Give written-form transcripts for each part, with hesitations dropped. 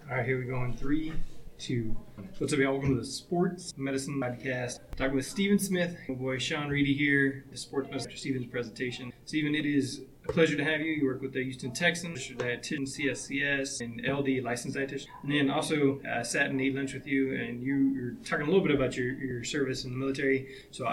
All right, here we go in 3, 2. What's up, y'all? Welcome to the Sports Medicine Podcast. Talking with Stephen Smith. My boy Sean Reedy here, the Sports Medicine Stephen's presentation. Stephen, it is a pleasure to have you. You work with the Houston Texans, dietitian, CSCS, and LD licensed dietitian. And then also sat and ate lunch with you, and you're talking a little bit about your service in the military. So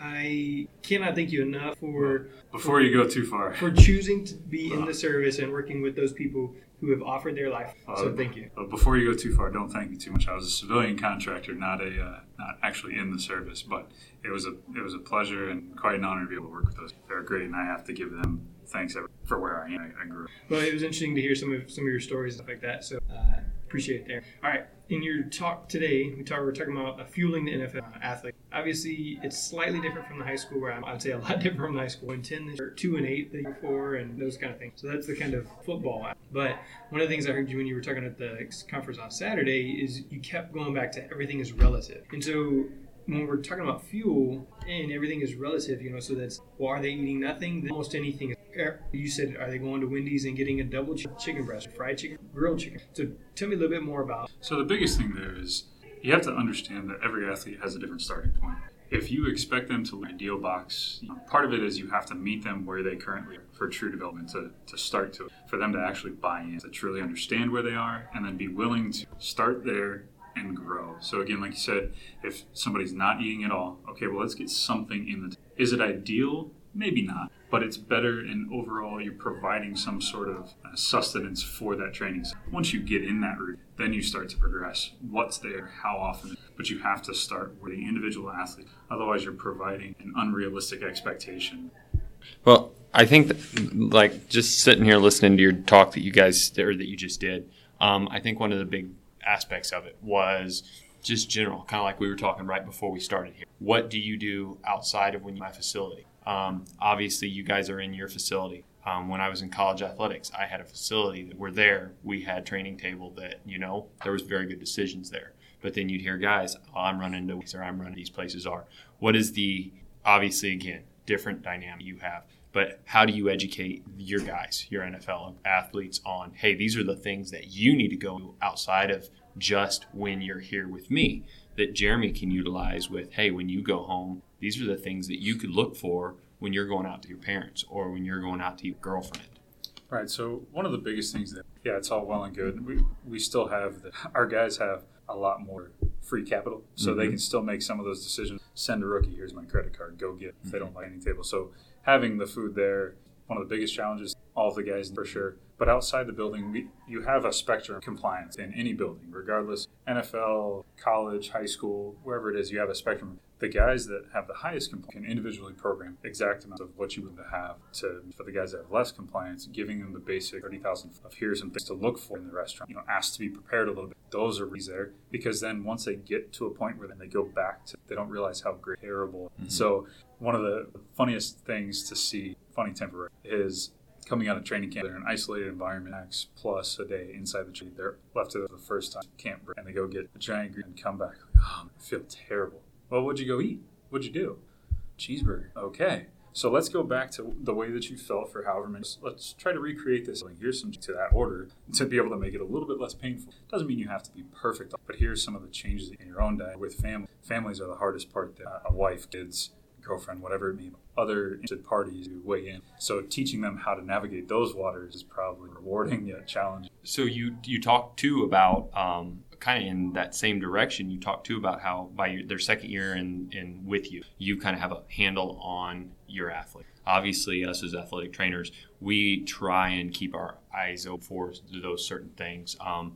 I cannot thank you enough for you go too far, for choosing to be in the service and working with those people who have offered their life. So thank you. Before you go too far, don't thank me too much. I was a civilian contractor, not actually in the service, but it was a pleasure and quite an honor to be able to work with those. They're great, and I have to give them thanks for where I am. I grew up. Well, it was interesting to hear some of your stories and stuff like that. So appreciate it there. All right. In your talk today, we're talking about fueling the NFL athlete. Obviously, it's slightly different from the high school where I'd say a lot different from the high school. 10, 2 and 8 the year before, and those kind of things. So that's the kind of football. But one of the things I heard you when you were talking at the conference on Saturday is you kept going back to everything is relative. And so when we're talking about fuel and everything is relative, so that's, well, are they eating nothing? Then almost anything. You said, are they going to Wendy's and getting a double chicken breast, fried chicken, grilled chicken? So tell me a little bit more about. So the biggest thing there is you have to understand that every athlete has a different starting point. If you expect them to learn ideal box, part of it is you have to meet them where they currently are for true development to start to, for them to actually buy in, to truly understand where they are, and then be willing to start there and grow. So again, like you said, if somebody's not eating at all, okay, well, let's get something in the. Is it ideal? Maybe not, but it's better, and overall you're providing some sort of sustenance for that training. So once you get in that route, then you start to progress. What's there, how often, but you have to start with the individual athlete. Otherwise you're providing an unrealistic expectation. Well, I think that, just sitting here listening to your talk that you just did, I think one of the big aspects of it was just general, kind of like we were talking right before we started here. What do you do outside of when you're in my facility? Obviously, you guys are in your facility. When I was in college athletics, I had a facility that were there. We had training table that, there was very good decisions there. But then you'd hear guys, I'm running these places are. What is the, obviously, again, different dynamic you have. But how do you educate your guys, your NFL athletes on, hey, these are the things that you need to go outside of just when you're here with me, that Jeremy can utilize with, hey, when you go home, these are the things that you could look for when you're going out to your parents or when you're going out to your girlfriend. Right. So one of the biggest things that, it's all well and good. We still have, our guys have a lot more free capital, so they can still make some of those decisions. Send a rookie, here's my credit card, go get it if they don't like any table. So having the food there, one of the biggest challenges, all of the guys for sure. But outside the building, you have a spectrum of compliance in any building, regardless, NFL, college, high school, wherever it is, you have a spectrum. The guys that have the highest compliance can individually program exact amounts of what you would have for the guys that have less compliance, giving them the basic 30,000 of here's some things to look for in the restaurant. Asked to be prepared a little bit. Those are really there because then once they get to a point where then they go back to, they don't realize how great, terrible. Mm-hmm. So one of the funniest things to see, funny temporary, is coming out of training camp, they're in an isolated environment, max plus a day inside the tree. They're left to the first time camp break, and they go get a giant green and come back. I feel terrible. Well, what'd you go eat? What'd you do? Cheeseburger. Okay. So let's go back to the way that you felt for however many. Let's try to recreate this. Here's some to that order to be able to make it a little bit less painful. Doesn't mean you have to be perfect, but here's some of the changes in your own diet with family. Families are the hardest part. A wife, kids, girlfriend, whatever it may be. Other interested parties who weigh in. So teaching them how to navigate those waters is probably rewarding yet challenging. So you talk too about kind of in that same direction. You talk too about how by their second year in with you kind of have a handle on your athlete. Obviously, us as athletic trainers, we try and keep our eyes open for those certain things.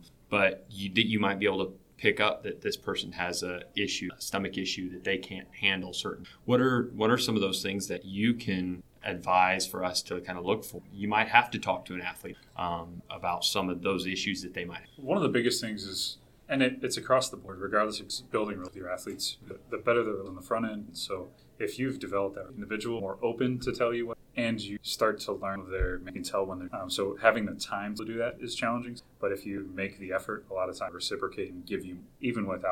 But you might be able to pick up that this person has a stomach issue that they can't handle certain. What are some of those things that you can advise for us to kind of look for? You might have to talk to an athlete about some of those issues that they might have. One of the biggest things is, and it's across the board, regardless of building with your athletes, the better they're on the front end. So if you've developed that individual more open to tell you what, and you start to learn you can tell when they're, so having the time to do that is challenging. But if you make the effort, a lot of times reciprocate and give you, even without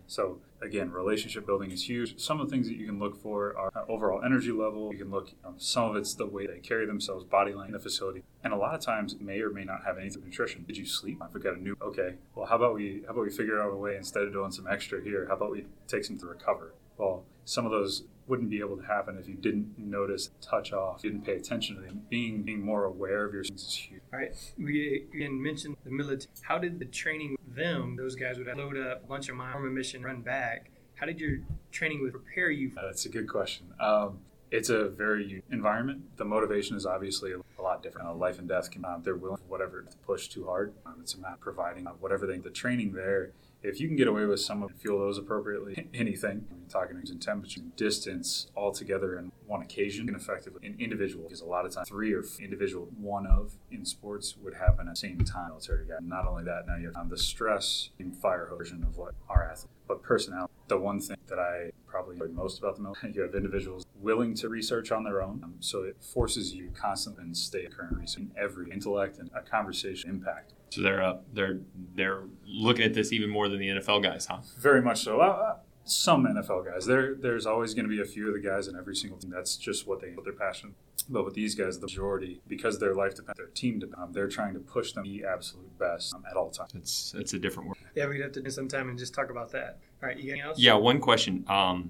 So again, relationship building is huge. Some of the things that you can look for are overall energy level. You can look, some of it's the way they carry themselves, body language in the facility. And a lot of times it may or may not have anything to nutrition. Did you sleep? I forgot okay, well, how about we figure out a way, instead of doing some extra here, how about we take some to recover? Well, some of those wouldn't be able to happen if you didn't notice, touch off, didn't pay attention to them. Being more aware of your things is huge. All right. We again mentioned the military. How did the training with them, those guys would load up a bunch of miles, form a mission, run back. How did your training would prepare you? That's a good question. It's a very unique environment. The motivation is obviously a lot different. Life and death, they're willing for whatever to push too hard. It's a matter of providing whatever the training there. If you can get away with some of fuel those appropriately, anything, talking in temperature, distance, all together in one occasion, and effectively an individual, because a lot of times 3 or 4 individual, one of in sports would happen at the same time. Military guy. Not only that, now you have the stress and fire version of what our athletes, but personality. The one thing that I probably enjoyed most about the military, you have individuals willing to research on their own, so it forces you constantly and stay current research in every intellect and a conversation impact. So they're looking at this even more than the NFL guys, huh? Very much so. Some NFL guys. There's always going to be a few of the guys in every single team. That's just what they're passionate. But with these guys, the majority, because their life depends, their team depends, they're trying to push them to be absolute best at all times. It's a different world. Yeah, we'd have to do some time and just talk about that. All right, you got anything else? Yeah, one question.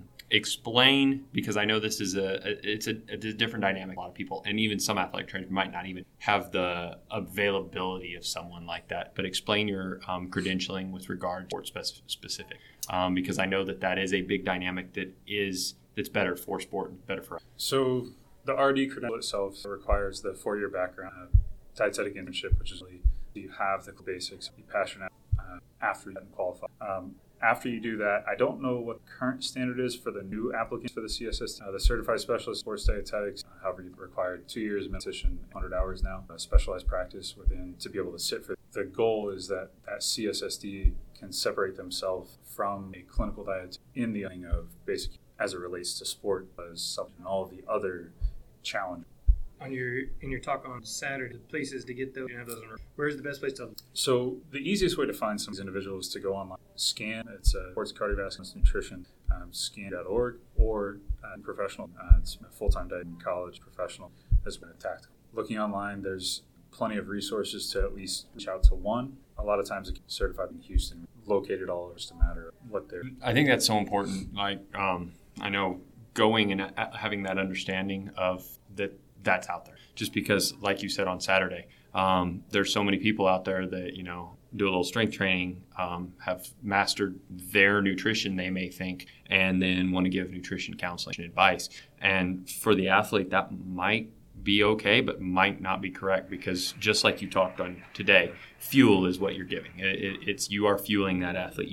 Explain, because I know this is a different dynamic. A lot of people, and even some athletic trainers, might not even have the availability of someone like that. But explain your credentialing with regard to sport specific, because I know that is a big dynamic that's better for sport and better for us. So the RD credential itself requires the 4-year background, dietetic internship, which is really you have the basics, be passionate after you qualify. After you do that, I don't know what the current standard is for the new applicants for the CSST. The Certified Specialist Sports Dietetics, however, you require 2 years of meditation, 100 hours now, specialized practice within to be able to sit for. The goal is that CSSD can separate themselves from a clinical diet in the line of basic as it relates to sport, as something and all of the other challenges. In your talk on Saturday, the places to get those, where's the best place to? So the easiest way to find some of these individuals is to go online, scan. It's Sports Cardiovascular Nutrition, scan.org, or professional. It's a full-time diet in college, professional as well as tactical. Looking online, there's plenty of resources to at least reach out to one. A lot of times it's certified in Houston, located all over, just a matter of what they're. I think that's so important. Like I know going and having that understanding of that's out there. Just because, like you said on Saturday, there's so many people out there that, do a little strength training, have mastered their nutrition, they may think, and then want to give nutrition counseling and advice. And for the athlete, that might be okay, but might not be correct, because just like you talked on today, fuel is what you're giving. It's you are fueling that athlete.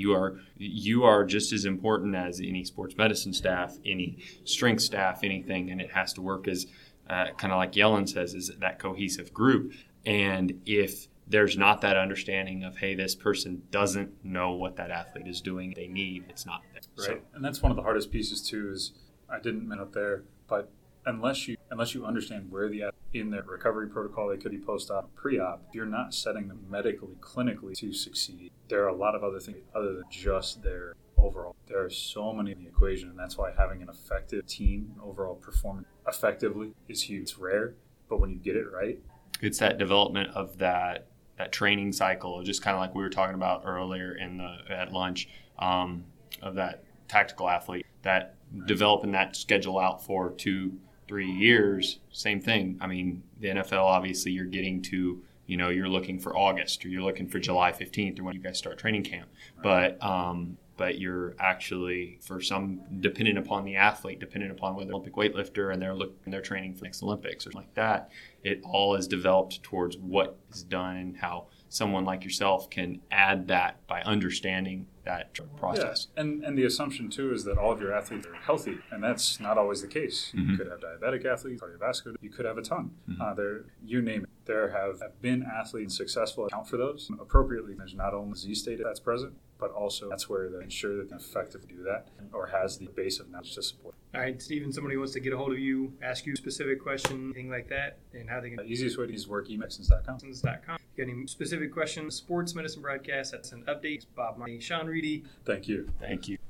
You are just as important as any sports medicine staff, any strength staff, anything, and it has to work as kind of like Yellen says, is that cohesive group. And if there's not that understanding of, hey, this person doesn't know what that athlete is doing, they need, it's not there. Right. So, and that's one of the hardest pieces too, is I didn't mention up there, but unless you understand where the athlete in their recovery protocol, they could be post-op, pre-op, if you're not setting them medically, clinically to succeed, there are a lot of other things other than just their overall. There are so many in the equation, and that's why having an effective team overall performance effectively is huge. It's rare, but when you get it right, it's that development of that training cycle, just kind of like we were talking about earlier at lunch, of that tactical athlete, that developing that schedule out for 2-3 years. Same thing. I mean, the NFL, obviously, you're getting to, you're looking for August, or you're looking for July 15th, or when you guys start training camp. Right. But you're actually, for some, dependent upon the athlete, dependent upon whether Olympic weightlifter and they're training for the next Olympics or something like that, it all is developed towards what is done and how someone like yourself can add that by understanding that process. Yeah. And the assumption, too, is that all of your athletes are healthy, and that's not always the case. Mm-hmm. You could have diabetic athletes, cardiovascular, you could have a ton. Mm-hmm. You name it. There have been athletes successful account for those appropriately. There's not only disease state that's present, but also that's where they ensure that they effectively do that or has the base of knowledge to support. All right, Stephen, somebody wants to get a hold of you, ask you a specific question, anything like that, and how they can. The easiest way to use work, emexons.com. Got any specific questions? Sports Medicine Broadcast, that's an update. Bob Marty, Sean Reedy. Thank you. Thank you.